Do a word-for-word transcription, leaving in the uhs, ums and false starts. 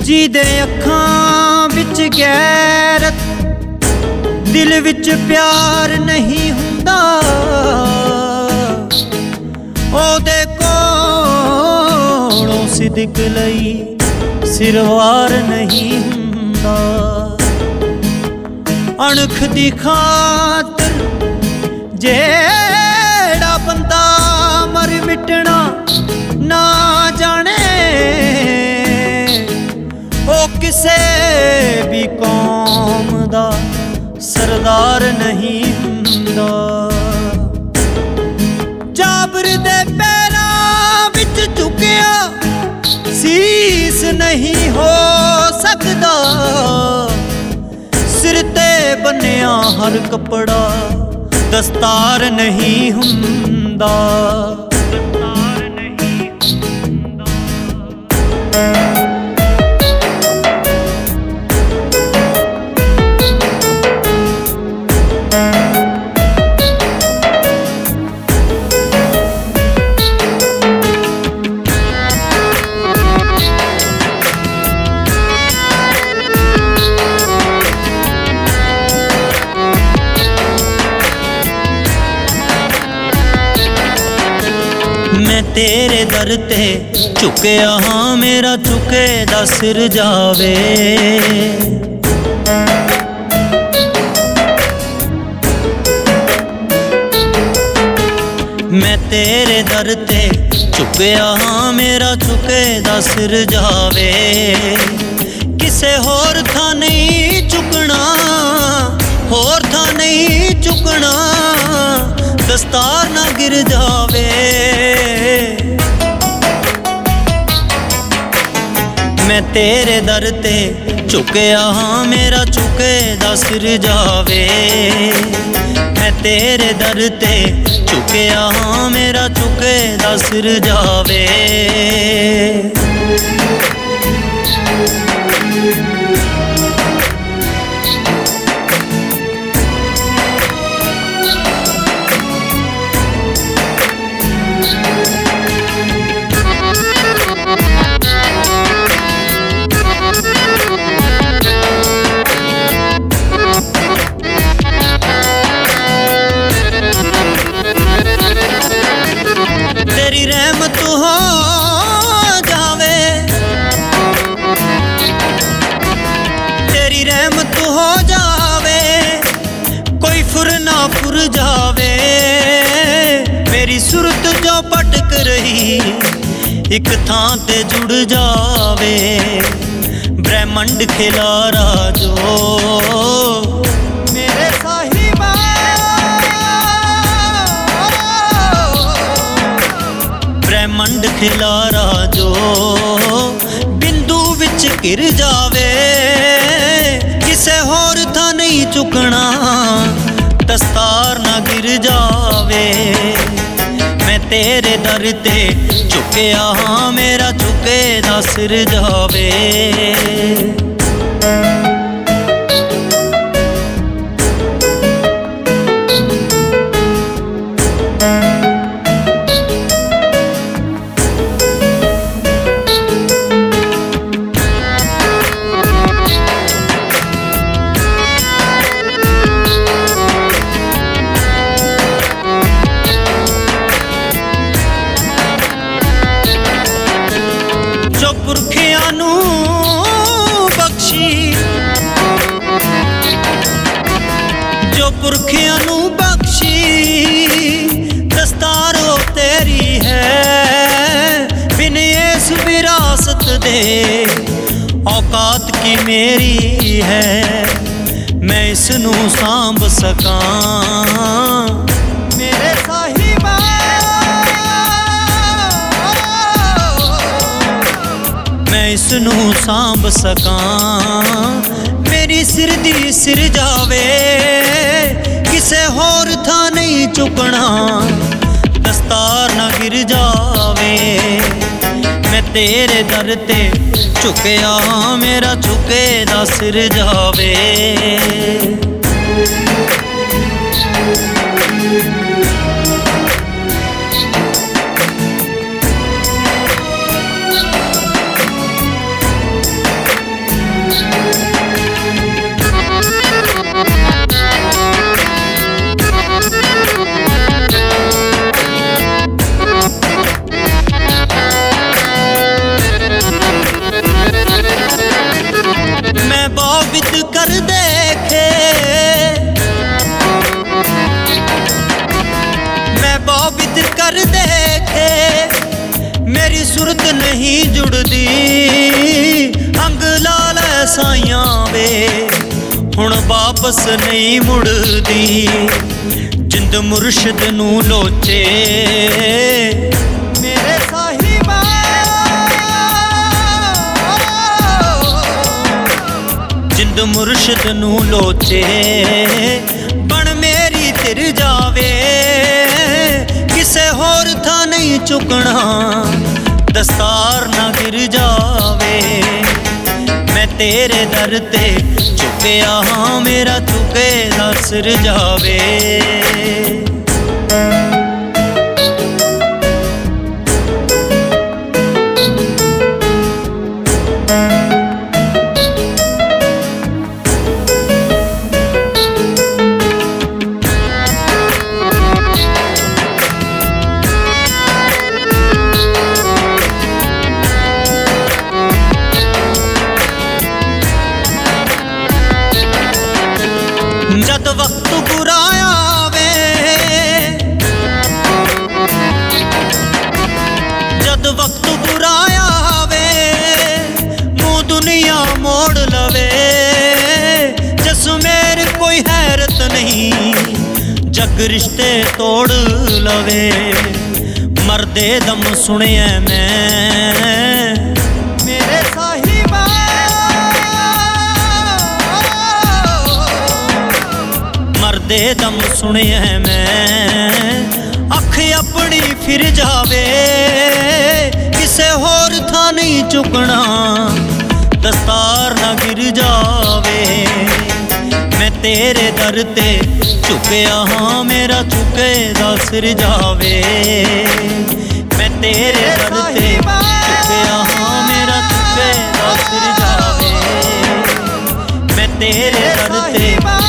ਜਿਹਦੇ ਅੱਖਾਂ ਵਿੱਚ ਗੈਰਤ, ਦਿਲ ਵਿੱਚ ਪਿਆਰ ਨਹੀਂ ਹੁੰਦਾ, ਉਹਦੇ ਕੋਲੋਂ ਸਿਦਕ ਲਈ ਸਿਰਵਾਰ ਨਹੀਂ ਹੁੰਦਾ। ਅਣਖ ਦੀ ਖਾਤਰ ਜਿਹੜਾ ਬੰਦਾ ਮਰ ਮਿਟਣਾ ਨਾ ਜਾਣੇ, ਉਹ ਕਿਸੇ ਵੀ ਕੌਮ ਦਾ ਸਰਦਾਰ ਨਹੀਂ ਹੁੰਦਾ। ਜਾਬਰ ਦੇ ਪੈਰਾਂ ਵਿੱਚ ਝੁਕਿਆ ਸੀਸ ਨਹੀਂ ਹੋ ਸਕਦਾ, ਸਿਰ ਤੇ ਬੰਨਿਆ ਹਰ ਕੱਪੜਾ ਦਸਤਾਰ ਨਹੀਂ ਹੁੰਦਾ। ਦਸਤਾਰ ਨਹੀਂ ਹੁੰਦਾ। मैं तेरे दर ते झुकिया हाँ, मेरा झुके दा सिर जावे। मैं तेरे दर ते झुकिया हाँ, मेरा झुके दा सिर जावे। किसे होर था नहीं झुकना, होर था नहीं झुकना, दस्तार ना गिर जावे। मैं तेरे दर ते झुकिया हाँ, मेरा झुके दा सिर जावे। मैं तेरे दर ते झुकिया हाँ, मेरा झुके दा सिर जावे। तेरी रहमत हो जावे, तेरी रहमत हो जावे, कोई फुर ना फुर जावे। मेरी सुरत जो भटक रही एक थां ते जुड़ जावे। ब्रह्मंड खिलारा जो मेरे साहिबा, ब्रह्मंड खिलारा जो बिंदु विच गिर जावे। किसे होर था नहीं चुकना, दस्तार ना गिर जावे। मैं तेरे दर ते झुकिया हाँ, मेरा झुके दा सिर जावे। जो पुरखियां नू बख्शी, जो पुरखियां नू बख्शी, दस्तार ओ तेरी है। बिन इस विरासत दे औकात की मेरी है, मैं इसनू सांभ सकां। मेरे साहिबा मैं इसनू सांभ सकां। मेरी सिर दी सिर जावे, किसे होर था नहीं चुकना, दस्तार ना गिर जावे। मैं तेरे दर ते झुकिया मेरा झुके दा सिर जावे। बिद कर देखे मेरी सुरत नहीं जुड़दी अंग लाल साइयां वे हुण वापस नहीं मुड़दी जिंद मुर्शद नू लोचे मेरे साहिबा जिंद मुर्शद नू लोचे बन मेरी तिर जावे किसे होर था नहीं चुकना दस्तार ना गिर जावे मैं तेरे दर ते झुकिया हाँ मेरा झुके दा सिर जावे जद वक्त बुरा आवे जद वक्त बुरा आवे मुँह दुनिया मोड़ लवे जस मेरे कोई हैरत नहीं जग रिश्ते तोड़ लवे मरदे दम सुने मैं मेरे साहिबा दे दम सुने मैं अख अपनी फिर जावे किसे होर था नहीं चुकना दस्तार ना गिर जावे मैं तेरे दर ते झुकिया हाँ मेरा झुके दा सिर जावे मैं तेरे दर ते झुकिया हाँ मेरा झुके दा सिर जावे मैं तेरे दर ते